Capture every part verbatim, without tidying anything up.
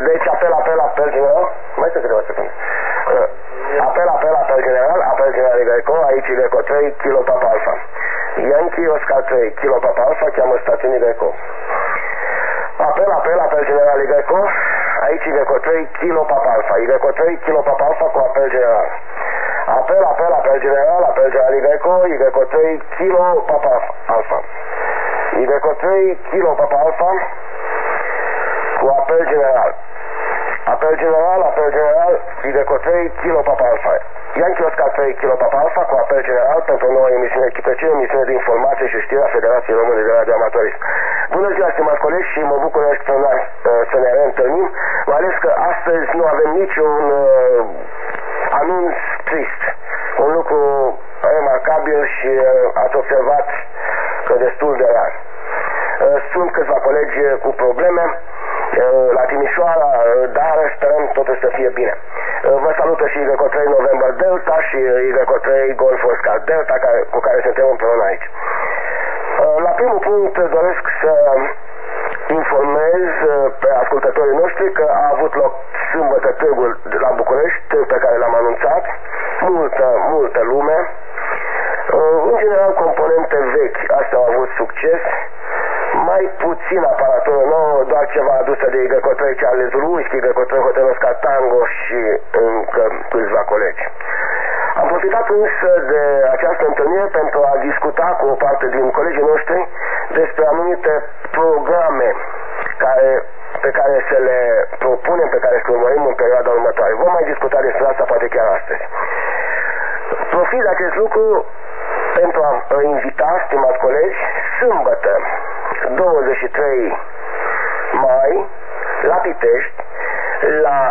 Deci apel, apel, apel general. Mai sunt câteva secunde. Apel, apel, apel general, apel general Greco, aici Greco trei, Kilo Papa Alpha. Yankee Oscar trei, Kilo Papa Alpha, cheamă stațiunii Greco. Apel, apel, apel general Greco, aici Greco trei, Kilo Papa Alpha. Greco trei, Kilo Papa Alpha cu apel general. Apel, apel, apel general, apel general Greco, Greco trei, Kilo Papa Alpha. Greco trei, Kilo Papa Alpha cu apel general. Apel general, apel general, Greco trei, Kilo Papa Alpha. Yankee Oscar trei, Kilo Papa Alpha cu apel general pentru o nouă emisiune Q P C, emisiune de informație și știri a Federației Române de Radio Amatorism. Bună ziua, stimați colegi, și mă bucur să, să ne reîntâlnim, mai ales că astăzi nu avem niciun uh, anunț trist. Un lucru remarcabil și uh, ați observat că destul de rar. Uh, sunt câțiva colegi cu probleme la Timișoara, dar sperăm totul să fie bine. Vă salută și Greco trei November Delta și Greco trei Golf Oscar Delta, care, cu care suntem împreună aici. La primul punct doresc să informez pe ascultătorii noștri că a avut loc sâmbătă târgul la București, târg pe care l-am anunțat, multă, multă lume. În general, componente vechi, astea au avut succes, mai puțin aparatură nouă, doar ceva adusă de Greco trei Charles Whisky, Greco trei Hotel Oscar Tango și încă câțiva colegi. Am profitat însă de această întâlnire pentru a discuta cu o parte din colegii noștri despre anumite programe care, pe care să le propunem, pe care să le urmărim în perioada următoare. Vom mai discuta despre asta poate chiar astăzi. Profit de acest lucru pentru a invita, stimați colegi, sâmbătă, douăzeci și trei mai, la Pitești, la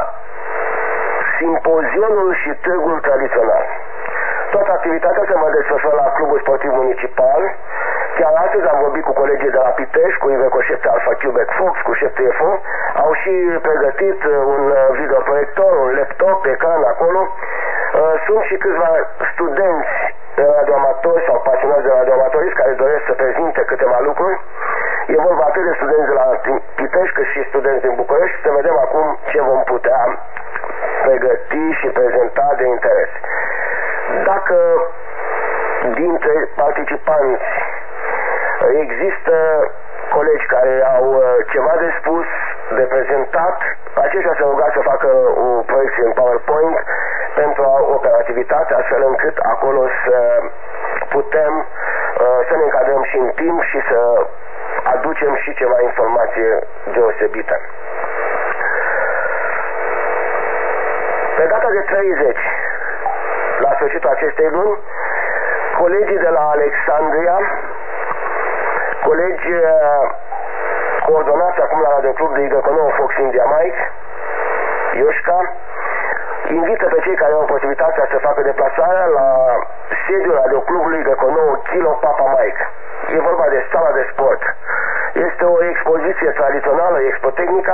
simpozionul și târgul tradițional. Toată activitatea se va desfășura la Clubul Sportiv Municipal. Chiar astăzi am vorbit cu colegii de la Pitești, cu Iveco șapte Alpha Quebec Fox, cu șapte F O. Au și pregătit un videoproiector, un laptop, ecran acolo. Sunt și câțiva studenți radioamatori sau pasionați de radioamatorism care doresc să prezinte câteva lucruri. E vorba atât de studenți de la Pitești cât și studenți din București. Să vedem acum ce vom putea pregăti și prezenta de interes. Dacă dintre participanți există colegi care au ceva de spus, de prezentat, aceștia se ruga să facă o proiecție în PowerPoint pentru operativitate, astfel încât acolo să putem să ne încadrăm și în timp și să aducem și ceva informație deosebită. Pe data de treizeci, la sfârșitul acestei luni, colegii de la Alexandria, colegi coordonați acum la Radioclub de Greco nouă Fox India Mike, Ioșca, invită pe cei care au posibilitatea să facă deplasarea la sediul Radioclubului Greco nouă Kilo Papa Mike. E vorba de sala de sport. Este o expoziție tradițională, Expotehnica.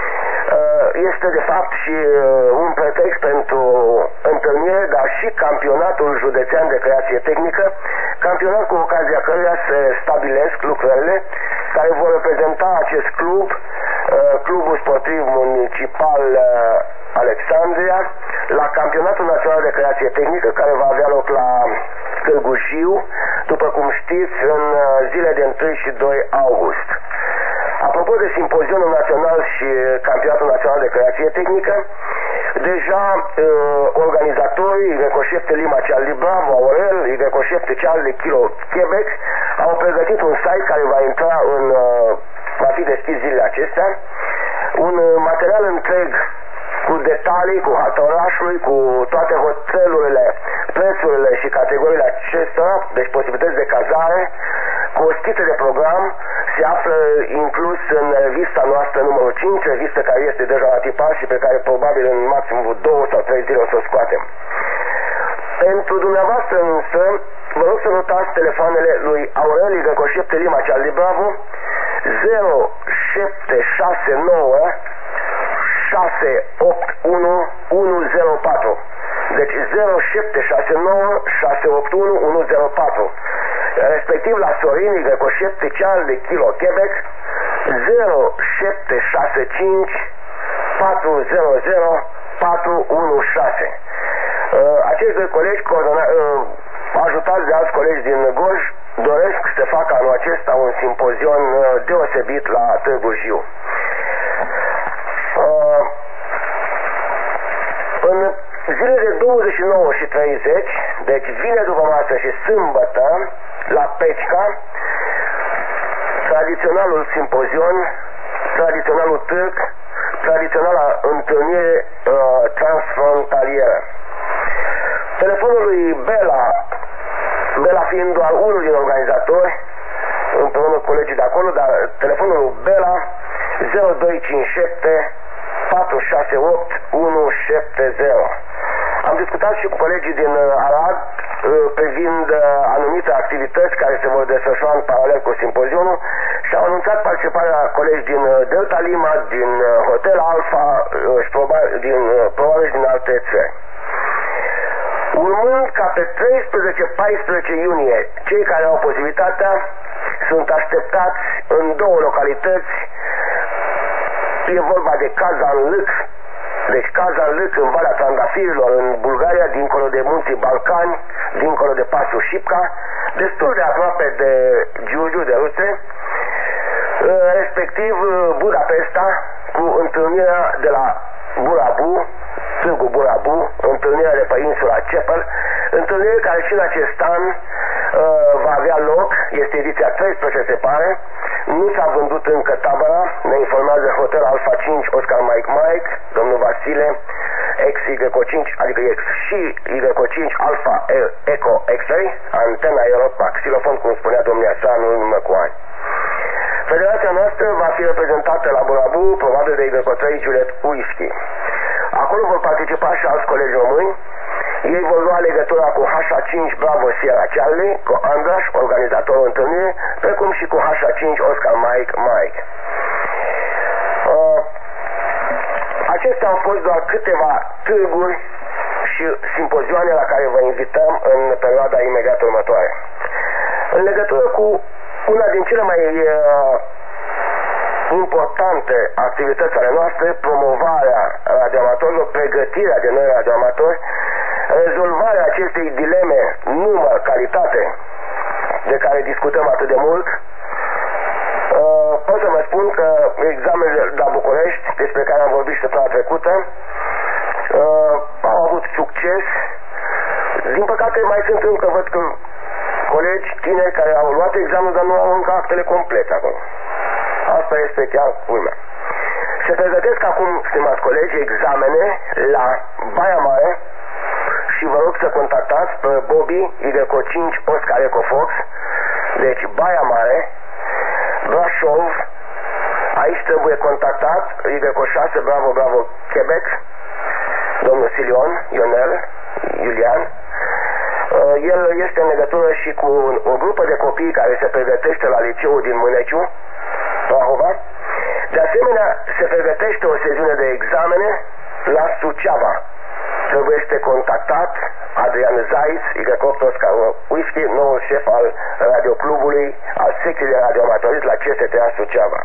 Este de fapt și un pretext pentru întâlnire, dar și campionatul județean de creație tehnică, campionat cu ocazia căruia se stabilesc lucrările care vor reprezenta acest club, Clubul Sportiv Municipal Alexandria, la Campionatul Național de Creație Tehnică, care va avea loc la Târgu Jiu, după cum știți, în zile de unu și doi august. Apropo de simpozionul național și campionatul național de creație tehnică, deja uh, organizatorii Greco șapte Lima Charlie Bravo, Aurel, Greco șapte Charlie Kilo Quebec au pregătit un site care va intra în, uh, va fi deschis zilele acestea, un uh, material întreg cu detalii, cu harta orașului, cu toate hotelurile, prețurile și categoriile acestora, deci posibilități de cazare, cu o schiță de program, se află inclus în revista noastră numărul cinci, revistă care este deja la tipar și pe care probabil în maxim două sau trei zile o să o scoatem. Pentru dumneavoastră însă, vă rog să notați telefoanele lui Aureli Greco șapte Lima Charlie Bravo zero șapte șase nouă șase opt unu unu zero patru. Deci zero șapte șase nouă șase opt unu unu zero patru. Respectiv la Sorin Greco șapte Charlie Kilo Quebec zero șapte șase cinci patru patru zero zero patru unu șase. Acești doi colegi, ajutați de alți colegi din Gorj, doresc să facă anul acesta un simpozion deosebit la Târgu Jiu. În zilele de douăzeci și nouă și treizeci, deci vineri după masă și sâmbătă, la Pecica, tradiționalul simpozion, tradiționalul târg, tradiționala întâlnire uh, transfrontalieră. Telefonul lui Bela, Bela fiind doar unul din organizatori, împreună cu colegii de acolo, dar telefonul lui Bela zero doi cinci șapte patru șase opt unu șapte zero. Am discutat și cu colegii din Arad privind anumite activități care se vor desfășura în paralel cu simpozionul și au anunțat participarea colegi din Delta Lima, din Hotel Alfa și probabil din, probabil din alte țări. Urmând ca pe treisprezece paisprezece iunie, cei care au posibilitatea sunt așteptați în două localități. E vorba de Kazanlâc, deci Kazanlâc în Valea Trandafirilor, în Bulgaria, dincolo de munții Balcani, dincolo de pasul Șipca, destul de aproape de Giurgiu, de Ruțe, respectiv Budapesta, cu întâlnirea de la Burabu, Târgu Burabu, întâlnirea de pe insula Cepăl, întâlnire care și în acest an uh, va avea loc, este ediția treisprezece se pare, nu s-a vândut încă tabăra, ne informează Hotel Alfa cinci Oscar Mike Mike, domnul Vasile, X Y cinci, adică X și Y cinci Alfa Eco X-Ray, Antena Europa, xilofon, cum spunea domnia sa în urmă cu ani. Federația noastră va fi reprezentată la Burabu, probabil de Y trei Juliet Uischi. Acolo vor participa și alți colegi români. Ei vor lua legătura cu H A cinci Bravo Sierra Charlie, cu Andraș, organizatorul întâlnirii, precum și cu H A cinci Oscar Mike Mike. Uh, acestea au fost doar câteva târguri și simpozioane la care vă invităm în perioada imediat următoare. În legătură cu una din cele mai uh, importante activități ale noastre, promovarea radioamatorilor, pregătirea de noi radioamatori, rezolvarea acestei dileme număr-calitate de care discutăm atât de mult. Uh, pot să vă spun că examenele la București, despre care am vorbit și săptămâna trecută, uh, au avut succes. Din păcate mai sunt încă, văd că colegi tineri care au luat examenul, dar nu au încă actele complete acolo. Asta este chiar culmea. Se pregătesc acum, stimați colegi, examene la Baia Mare și vă rog să contactați pe Bobby Y cinci Oscar Eco Fox, deci Baia Mare, Brașov, aici trebuie contactat Y șase Bravo Bravo Quebec, domnul Silion, Ionel, Iulian. El este în legătură și cu o grupă de copii care se pregătește la liceul din Mâneciu, Prahova. De asemenea, se pregătește o sesiune de examene la Suceava. Trebuie este contactat Adrian Zais, Y opt Oscar Whisky, noul șef al radioclubului, al secției de radioamatorist la C S T A Suceava.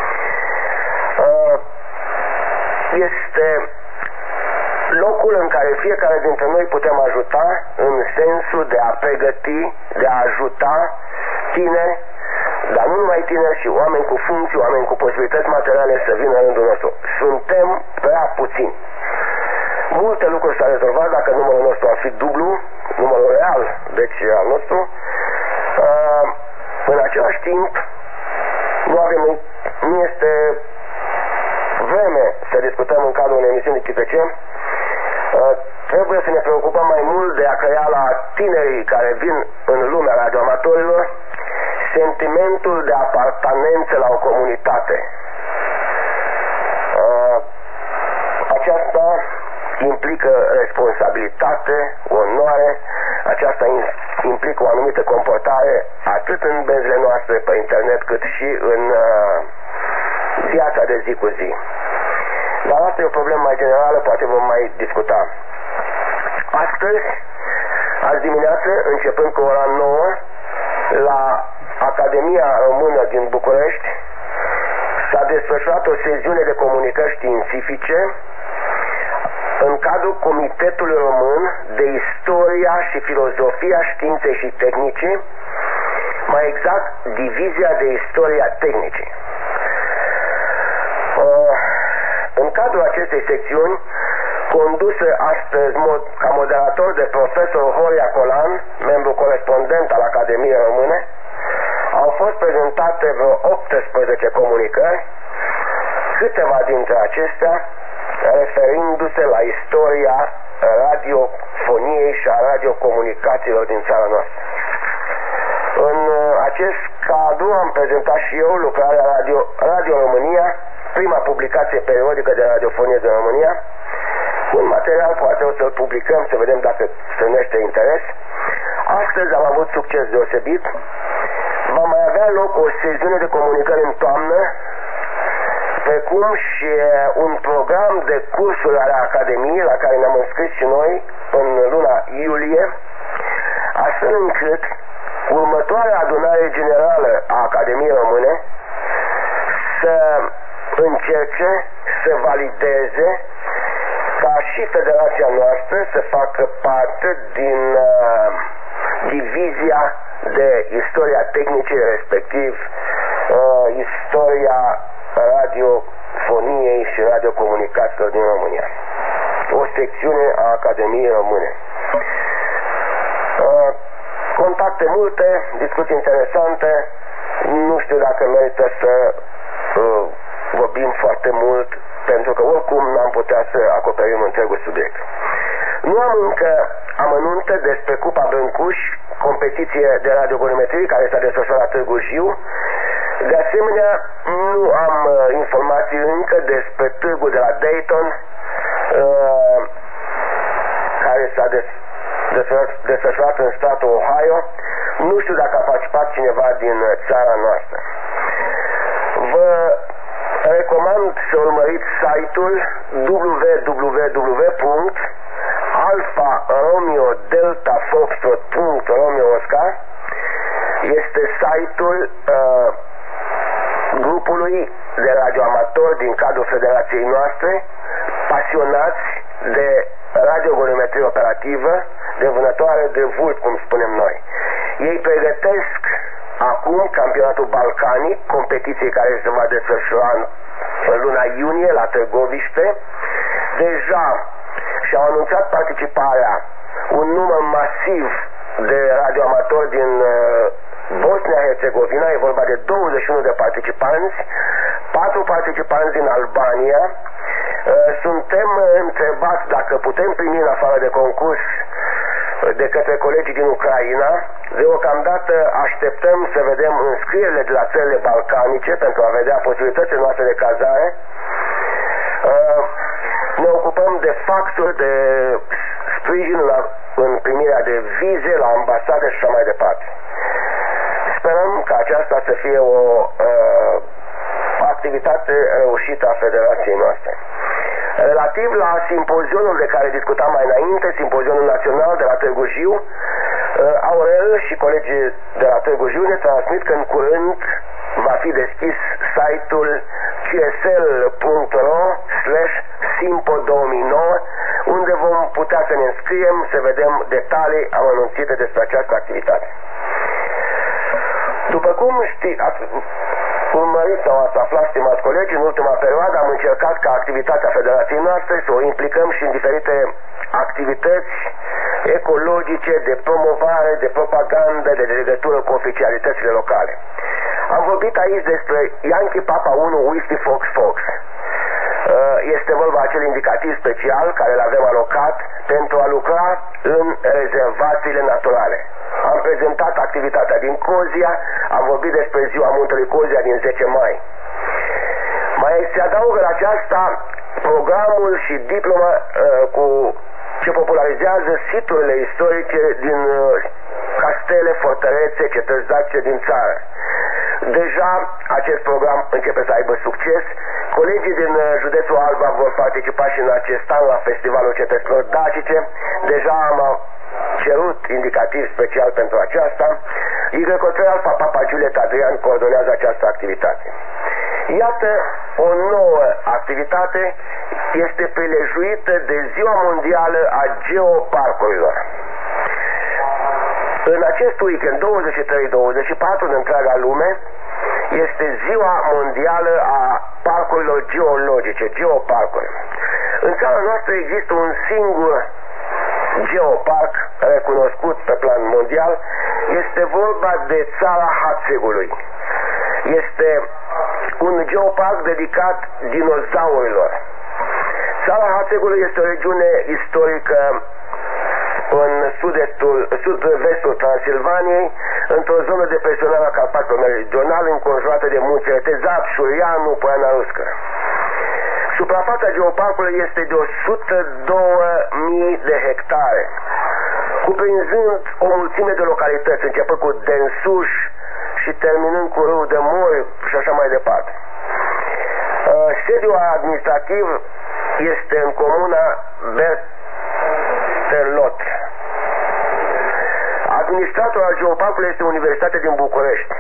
Este locul în care fiecare dintre noi putem ajuta în sensul de a pregăti, de a ajuta tineri, dar nu numai tineri, și oameni cu funcții, oameni cu posibilități materiale să vină în rândul nostru. Suntem prea puțini. Multe lucruri s-au rezolvat dacă numărul nostru ar fi dublu, numărul real, deci al nostru. Uh, în același timp, nu avem, nu este vreme să discutăm în cadrul unei emisiuni de Q P C. Uh, trebuie să ne preocupăm mai mult de a crea la tinerii care vin în lumea radioamatorilor sentimentul de apartenență la o comunitate. Uh, aceasta implică responsabilitate, onoare, aceasta implică o anumită comportare atât în benzile noastre pe internet cât și în uh, viața de zi cu zi. Dar asta e o problemă mai generală, poate vom mai discuta. Astăzi, azi dimineață, începând cu ora nouă, la Academia Română din București, s-a desfășurat o sesiune de comunicări științifice în cadrul Comitetului Român de Istoria și Filozofia Științei și Tehnicii, mai exact Divizia de Istoria Tehnicii. În cadrul acestei secțiuni, condusă astăzi ca moderator de profesor Horia Colan, membru corespondent al Academiei Române, au fost prezentate vreo optsprezece comunicări, câteva dintre acestea referindu-se la istoria radiofoniei și a radiocomunicațiilor din țara noastră. În acest cadru am prezentat și eu lucrarea Radio, Radio România, prima publicație periodică de radiofonie din România. Un material poate o să-l publicăm, să vedem dacă strânește interes. Astăzi am avut succes deosebit. Va mai avea loc o sesiune de comunicări în toamnă, precum și un program de cursuri ale Academiei la care ne-am înscris și noi în luna iulie, astfel încât următoarea adunare generală a Academiei Române să încerce să valideze ca și federația noastră să facă parte din uh, divizia de istoria tehnicii, respectiv uh, istoria radiofoniei și radiocomunicațiilor din România. O secțiune a Academiei Române. Uh, contacte multe, discuții interesante, nu știu dacă merită să uh, vorbim foarte mult, pentru că oricum n-am putea să acoperim întregul subiect. Nu am încă amănunte despre Cupa Brâncuș, competiție de radiogonimetrie care s-a desfășurat la Târgu Jiu. De asemenea, nu am uh, informații încă despre târgul de la Dayton, uh, care s-a des- desfășurat, desfășurat în statul Ohio. Nu știu dacă a participat cineva din țara noastră. Vă recomand să urmăriți site-ul w w w punct alfa romeo delta foxtrot punct romeo oscar. Este site-ul uh, grupului de radioamatori din cadrul federației noastre, pasionați de radiogonimetrie operativă, de vânătoare de vult, cum spunem noi. Ei pregătesc acum campionatul balcanic, competiție care se va desfășura în luna iunie la Târgoviște. Deja și-au anunțat participarea un număr masiv de radioamatori din Bosnia-Herzegovina, e vorba de douăzeci și unu de participanți, patru participanți din Albania. Suntem întrebați dacă putem primi în afară de concurs de către colegii din Ucraina. Deocamdată așteptăm să vedem înscrierile de la țările balcanice pentru a vedea posibilitățile noastre de cazare. Ne ocupăm de faxuri, de sprijin la, în primirea de vize la ambasade și așa mai departe. Sperăm ca aceasta să fie o uh, activitate reușită a federației noastre. Relativ la simpozionul de care discutam mai înainte, simpozionul național de la Târgu Jiu, uh, Aurel și colegii de la Târgu Jiu ne transmit că în curând va fi deschis site-ul q s l punct r o slash simpo două mii nouă, unde vom putea să ne înscriem, să vedem detalii amănunțite despre această activitate. După cum știți, ați urmărit sau ați aflat, stimați colegi, în ultima perioadă am încercat ca activitatea federației noastre să o implicăm și în diferite activități ecologice, de promovare, de propagandă, de legătură cu oficialitățile locale. Am vorbit aici despre Yankee Papa unu Whiskey Fox Fox. Este vorba acel indicativ special care îl avem alocat pentru a lucra în rezervațiile naturale. Am prezentat activitatea din Cozia, am vorbit despre ziua muntelui Cozia din zece mai. Mai se adaugă la aceasta programul și diploma uh, cu ce popularizează siturile istorice din uh, castele, fortărețe, cetăți dacice din țară. Deja acest program începe să aibă succes. Colegii din uh, județul Alba vor participa și în acest an la Festivalul Cetăților Dacice. Deja am cerut indicativ special pentru aceasta. Y trei Alfa Papa Juliet Adrian coordonează această activitate. Iată o nouă activitate, este prilejuită de Ziua Mondială a Geoparcurilor. În acest weekend, douăzeci și trei douăzeci și patru, în întreaga lume, este Ziua Mondială a Parcurilor Geologice, geoparcuri. În țara noastră există un singur geoparc recunoscut pe plan mondial, este vorba de Țara Hațegului. Este un geoparc dedicat dinozaurilor. Țara Hațegului este o regiune istorică în sud-estul, sud-vestul Transilvaniei, într-o zonă de presionare a Carpaților Meridional, înconjurată de munțile Tezat, Șurianu, Poiana Ruscă. Suprafața geoparcului este de o sută două mii de hectare, cuprinzând o mulțime de localități, începând cu Densuș și terminând cu Râul de Mori și așa mai departe. Sediul administrativ este în comuna Bertelot. Administratorul al geoparcului este Universitatea din București.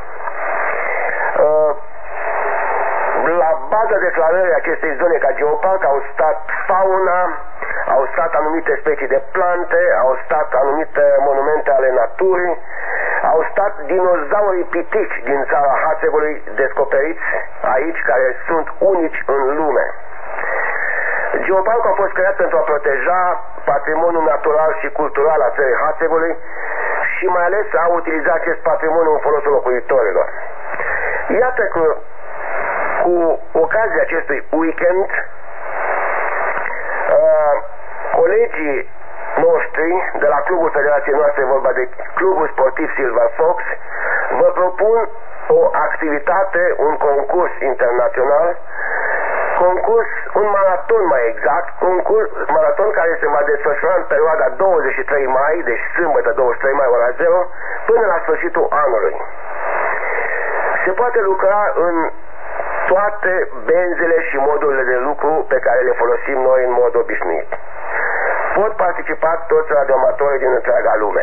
La baza declarării acestei zone ca geoparc au stat fauna, au stat anumite specii de plante, au stat anumite monumente ale naturii, au stat dinozaurii pitici din Țara Hațegului descoperiți aici, care sunt unici în lume. Geoparcul a fost creat pentru a proteja patrimoniul natural și cultural al Țării Hațegului și mai ales a utiliza acest patrimoniu în folosul locuitorilor. Iată că cu ocazia acestui weekend, uh, colegii noștri de la clubul federației noastre, vorba de clubul sportiv Silver Fox, vă propun o activitate, un concurs internațional, concurs, un maraton mai exact, concurs, maraton care se va desfășura în perioada douăzeci și trei mai, deci sâmbătă douăzeci și trei mai ora zero, până la sfârșitul anului. Se poate lucra în toate benzile și modurile de lucru pe care le folosim noi în mod obișnuit. Pot participa toți radioamatorii din întreaga lume.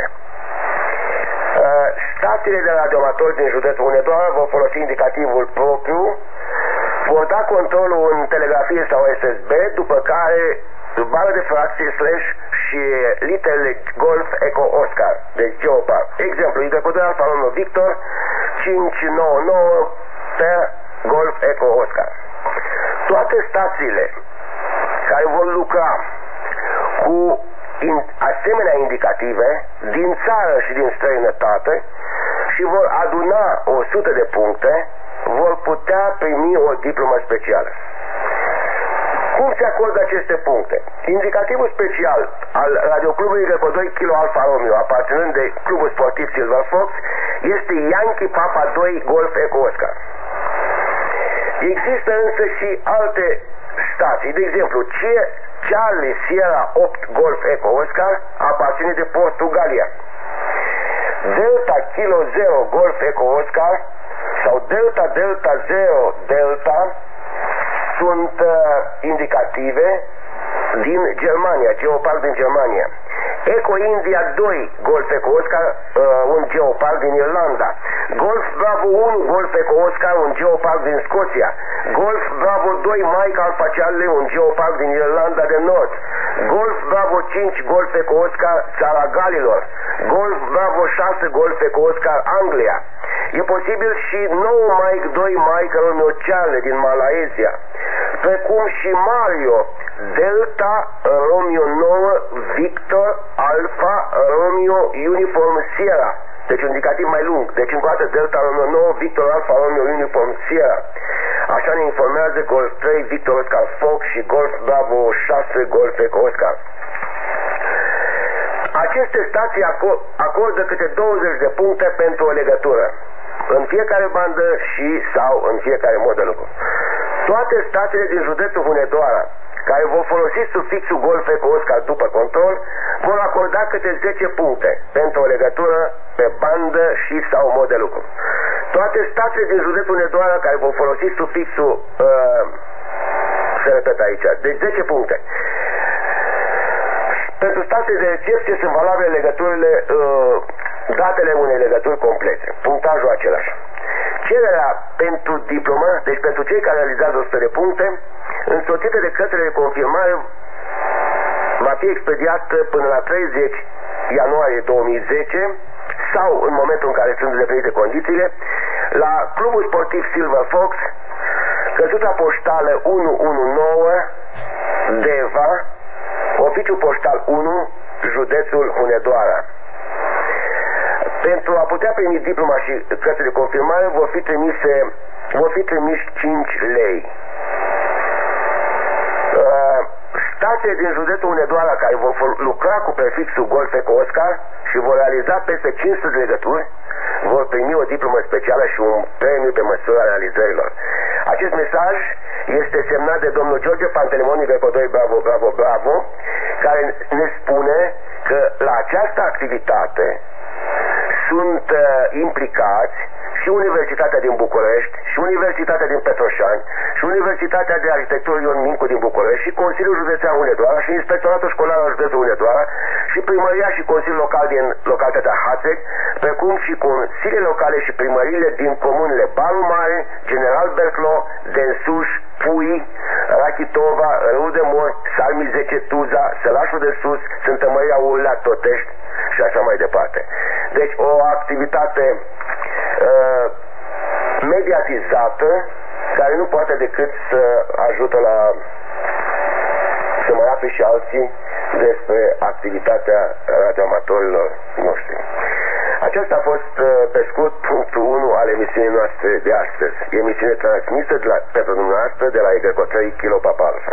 Stațiile de radioamatori din județul Hunedoara vor folosi indicativul propriu, vor da controlul în telegrafie sau S S B, după care bară de fracție slash și literele Golf Eco Oscar, deci geoparc. Exemplu, intercodul Alfa Romeo Victor cinci nouă nouă per Golf Eco Oscar. Toate stațiile care vor lucra cu in, asemenea indicative din țară și din străinătate și vor aduna o sută de puncte, vor putea primi o diplomă specială. Cum se acordă aceste puncte? Indicativul special al radioclubului Greco doi Kilo Alfa Romeo, aparținând de clubul sportiv Silver Fox, este Yankee Papa doi Golf Eco Oscar. Există însă și alte stații, de exemplu, Charlie Sierra opt Golf Eco Oscar aparține de Portugalia. Delta Kilo zero Golf Eco Oscar sau Delta Delta zero Delta sunt uh, indicative din Germania, geoparc din Germania. Eco India doi Golf Eco Oscar, uh, un geoparc din Irlanda. Golf Bravo unu Golf Eco Oscar, un geoparc din Scoția. Golf Bravo doi Mike Alpha Charlie, un geoparc din Irlanda de Nord. Golf Bravo cinci Golf Eco Oscar, Țara Galilor. Golf Bravo șase Golf Eco Oscar, Anglia. E posibil și nou Mike doi Mike Romeo Charlie din Malaezia, precum și Mario Delta Romeo nouă Victor Alpha Romeo Uniform Sierra, deci un indicativ mai lung, deci încă o dată Delta Romeo nouă Victor Alpha Romeo Uniform Sierra. Așa ne informează Golf trei Victor Oscar Fox și Golf Bravo șase Golf Eco Oscar. Aceste stații acordă câte douăzeci de puncte pentru o legătură în fiecare bandă și sau în fiecare mod de lucru. Toate stațiile din județul Hunedoara care vor folosi sufixul Golf Eco Oscar după control vor acorda câte zece puncte pentru o legătură pe bandă și sau mod de lucru. Toate stațiile din județul Hunedoara care vor folosi sufixul uh, se repetă aici, deci zece puncte. Pentru stațiile de recepție sunt valabile legăturile uh, datele unei legături complete, punctajul același. Cererea pentru diplomă, deci pentru cei care realizează o sută de puncte, însoțită de cărțile de confirmare, va fi expediată până la treizeci ianuarie două mii zece sau în momentul în care sunt îndeplinite condițiile, la Clubul Sportiv Silver Fox, căsuța poștală unu unu nouă, Deva, oficiu poștal unu, județul Hunedoara. Pentru a putea primi diploma și cărțile de confirmare vor fi trimise, vor fi trimiși cinci lei. Uh, Stațiile din județul Hunedoara care vor lucra cu prefixul Golf Eco Oscar și vor realiza peste cinci sute de legături vor primi o diplomă specială și un premiu pe măsura realizărilor. Acest mesaj este semnat de domnul George Pantelimon, Iveco doi, bravo, bravo, bravo, care ne spune că la această activitate sunt uh, implicați și Universitatea din București, și Universitatea din Petroșani, și Universitatea de Arhitectură Ion Mincu din București, și Consiliul Județean Hunedoara, și Inspectoratul Școlar al Județului Hunedoara, și Primăria și Consiliul Local din localitatea Hațeg, precum și consiliile locale și primăriile din comunele Balu Mare, General Berclo, Densuș, Pui, Rachitova, Râu de Mor, Salmi zece, Tuza, Sălașul de Sus, Sfântă Maria Urlea, Totești și așa mai departe. Deci o activitate uh, mediatizată care nu poate decât să ajută la să mai afle și alții despre activitatea radioamatorilor noștri. Acesta a fost, pe scurt, punctul unu al emisiunii noastre de astăzi. Emisiune transmisă de la, pentru dumneavoastră de la Iveco trei Kilo Papa Alfa.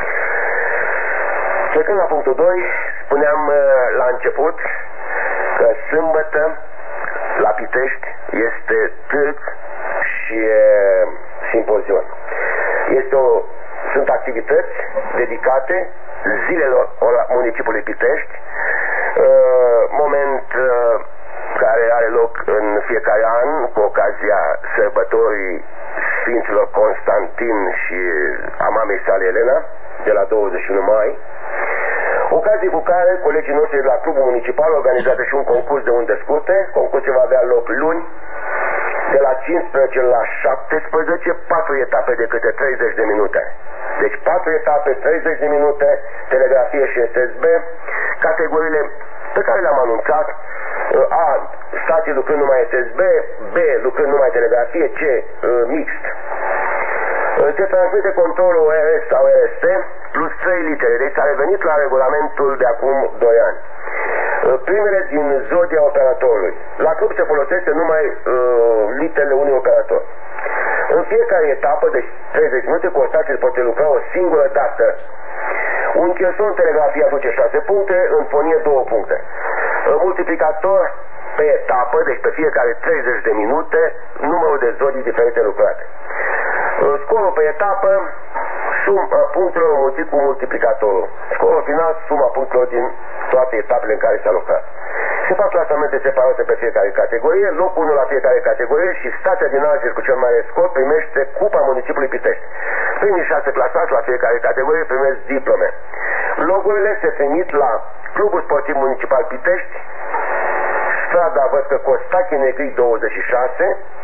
Trecând la punctul doi, spuneam la început că sâmbătă la Pitești este târg și e, simpozion. Este o, sunt activități dedicate zilelor municipiului Pitești, moment care are loc în fiecare an cu ocazia sărbătorii Sfinților Constantin și a mamei sale Elena, de la douăzeci și unu mai, ocazie cu care colegii noștri de la Clubul Municipal organizează și un concurs de unde scurte. Concursul va avea loc luni, de la cincisprezece la șaptesprezece, patru etape de câte treizeci de minute. Deci patru etape, treizeci de minute, telegrafie și S S B, categoriile pe care le-am anunțat: A. Stații lucrând numai S S B, B. lucrând numai telegrafie, C. mixt. Se transmite controlul O R S sau R S T plus trei litere, deci s-a revenit la regulamentul de acum doi ani. Primele din zodia operatorului. La club se folosește numai uh, literele unui operator. În fiecare etapă, deci treizeci minute, cu o stație poate lucra o singură dată. Un cheson telegrafie aduce șase puncte, în fonie două puncte. Multiplicator pe etapă, deci pe fiecare treizeci de minute, numărul de zodii diferite lucrate. Scorul pe etapă, sum punctelor mulțit cu multiplicatorul. Scorul final, suma punctelor din toate etapele în care s-a lucrat. Se fac clasamente separate pe fiecare categorie, locul unu la fiecare categorie și stația din Argeș cu cel mai mare scor primește Cupa Municipiului Pitești. Primii șase clasați la fiecare categorie primesc diplome. Logurile se trimit la Clubul Sportiv Municipal Pitești, strada Văscă Costache Negri douăzeci și șase,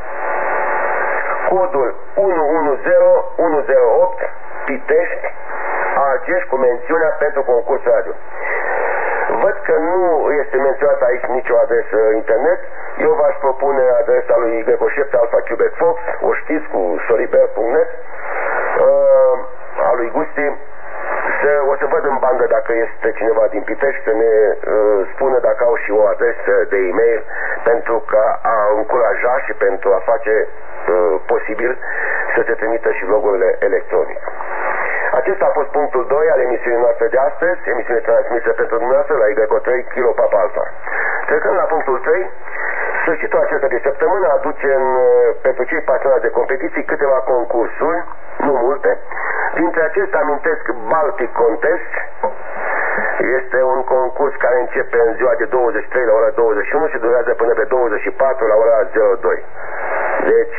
codul unu unu zero unu zero opt, Pitești, Argeș, cu mențiunea pentru concurs radio. Văd că nu este menționat aici nicio adresă internet. Eu v-aș propune adresa lui Iveco șapte Alpha Quebec Fox, o știți, cu soliber punct net, uh, a lui Gusti. Se, o să văd în bandă dacă este cineva din Pitești să ne uh, spună dacă au și o adresă de e-mail, pentru că a încuraja și pentru a face uh, posibil să se trimită și logurile electronice. Acesta a fost punctul doi al emisiunii noastre de astăzi, emisiune transmisă pentru dumneavoastră la Iveco trei Kilo Papa Alfa. Trecând la punctul trei, sfârșitul acesta de săptămână aduce în, pentru cei pasionați de competiții câteva concursuri, nu multe. Dintre acestea amintesc Baltic Contest. Este un concurs care începe în ziua de douăzeci și trei la ora douăzeci și unu și durează până pe douăzeci și patru la ora zero doi. Deci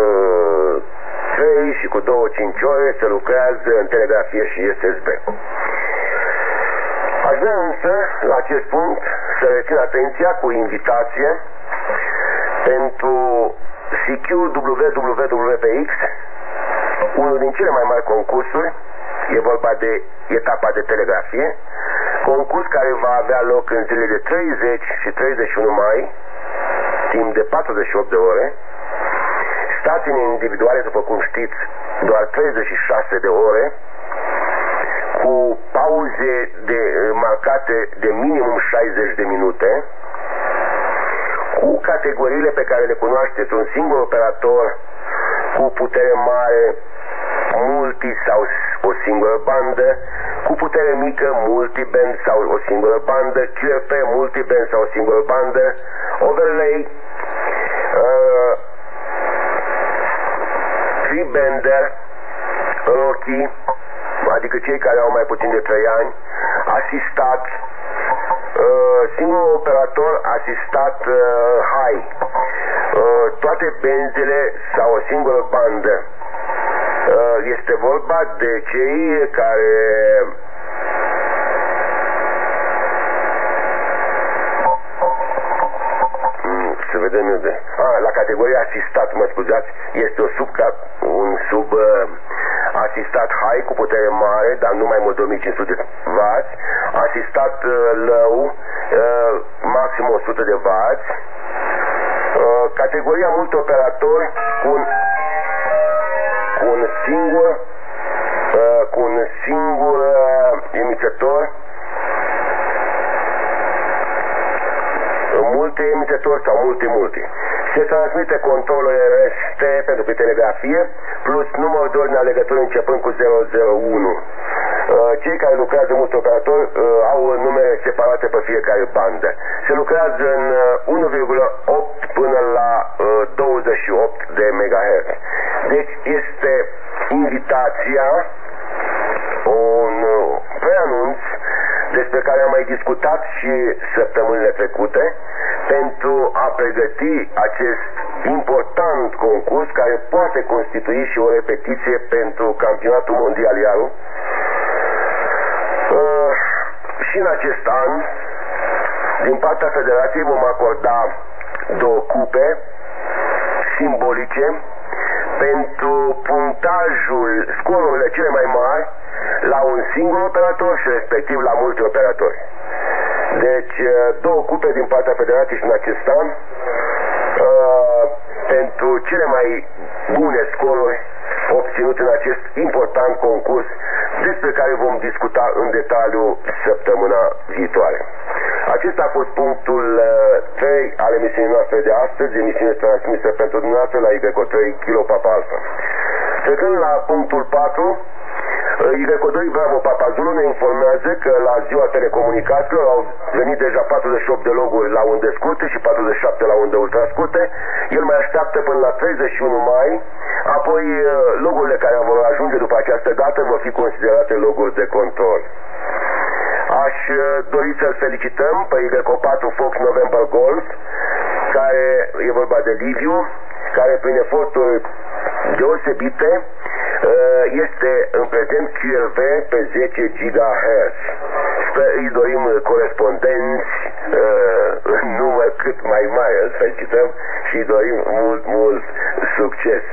trei și cu două cinci ore se lucrează în telegrafie și S S B. Aș vrea însă, la acest punct, să rețin puțin atenția cu invitație pentru C Q W W W P X, unul din cele mai mari concursuri. E vorba de etapa de telegrafie, concurs care va avea loc în zilele de treizeci și treizeci și unu mai, timp de patruzeci și opt de ore, stațiuni individuale, după cum știți, doar treizeci și șase de ore, cu pauze de, marcate de minimum șaizeci de minute, cu categoriile pe care le cunoașteți, un singur operator cu putere mare, multi sau o singură bandă, cu putere mică, multiband sau o singură bandă, Q R P, multiband sau o singură bandă, overlay, uh, three-bander, rocky, adică cei care au mai puțin de trei ani, asistat, uh, singur operator, asistat uh, high, uh, toate benzile sau o singură bandă. Este vorba de cei care să vedem unde. Ah, la categoria asistat, mă scuzați, este o sub, un sub uh, asistat high cu putere mare, dar nu mai mult două mii cinci sute de watt, asistat uh, low, uh, maxim o sută de watt, uh, categoria multioperator cu un cu un singur uh, cu un singur uh, emițător, multe emițători sau multi-multi. Se transmite controlul R S T pentru telegrafie plus numărul de ordine a legăturii începând cu zero zero unu. Uh, cei care lucrează multi-operator uh, au numere separate pe fiecare bandă. Se lucrează în uh, unu virgulă opt până la uh, douăzeci și opt de megahertz. Deci este invitația, un uh, preanunț despre care am mai discutat și săptămânile trecute, pentru a pregăti acest important concurs care poate constitui și o repetiție pentru campionatul mondial iarul. Uh, și în acest an, din partea Federației, vom acorda două cupe simbolice pentru punctajul, scorurile cele mai mari la un singur operator și respectiv la multi operatori. Deci două cupe din partea Federației și în acest an uh, pentru cele mai bune scoruri obținute în acest important concurs, despre care vom discuta în detaliu săptămâna viitoare. Acesta a fost punctul trei al emisiunii noastre de astăzi, emisiune transmisă pentru dumneavoastră la I B C O trei Kilo Papa Alpha. Trecând la punctul patru, I B C O doi Bravo Papa Zulu ne informează că la ziua telecomunicațiilor au venit deja patruzeci și opt de loguri la unde scurte și patruzeci și șapte la unde ultrascurte. El mai așteaptă până la treizeci și unu mai, apoi logurile care vor ajunge după această dată vor fi considerate loguri de control. Aș dori să-l felicităm pe I B C O patru Fox November Golf, care e vorba de Liviu, care prin eforturi deosebite este în prezent Q R V pe zece gigahertz. Îi dorim corespondenți în număr cât mai mare, îl felicităm și îi dorim mult, mult succes.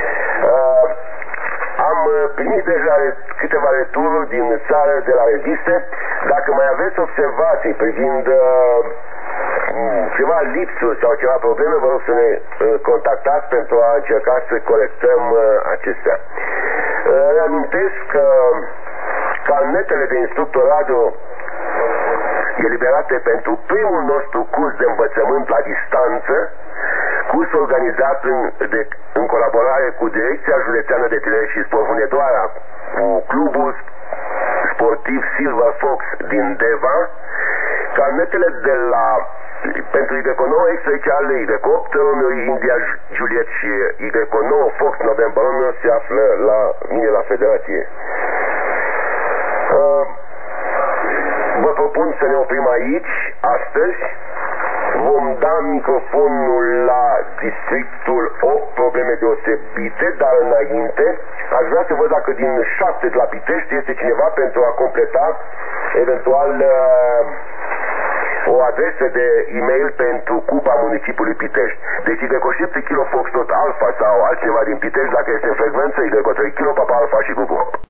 Am primit deja câteva retururi din țară de la reviste. Dacă mai aveți observații privind uh, ceva lipsuri sau ceva probleme, vă rog să ne uh, contactați pentru a încerca să corectăm uh, acestea. Uh, reamintesc că carnetele de instructor radio eliberate pentru primul nostru curs de învățământ la distanță, curs organizat în, de, în colaborare cu Direcția Județeană de Tineret și Sport Hunedoara, cu clubul sportiv Silver Fox din Deva. Carnetele de la pentru I B C O nouă, special I B C O opt, Romeo India Juliet și I B C O nouă Fox November Romeo se află la mine la Federație. Uh, vă propun să ne oprim aici astăzi. Vom da microfonul la districtul opt, probleme deosebite, dar înainte aș vrea să văd dacă din șapte de la Pitești este cineva pentru a completa eventual uh, o adresă de e-mail pentru Cuba municipiului Pitești. Deci Iveco șapte kilo Foxtrot Alfa sau altceva din Pitești, dacă este în frecvență, Iveco trei kilo Papa Alfa și Cucu.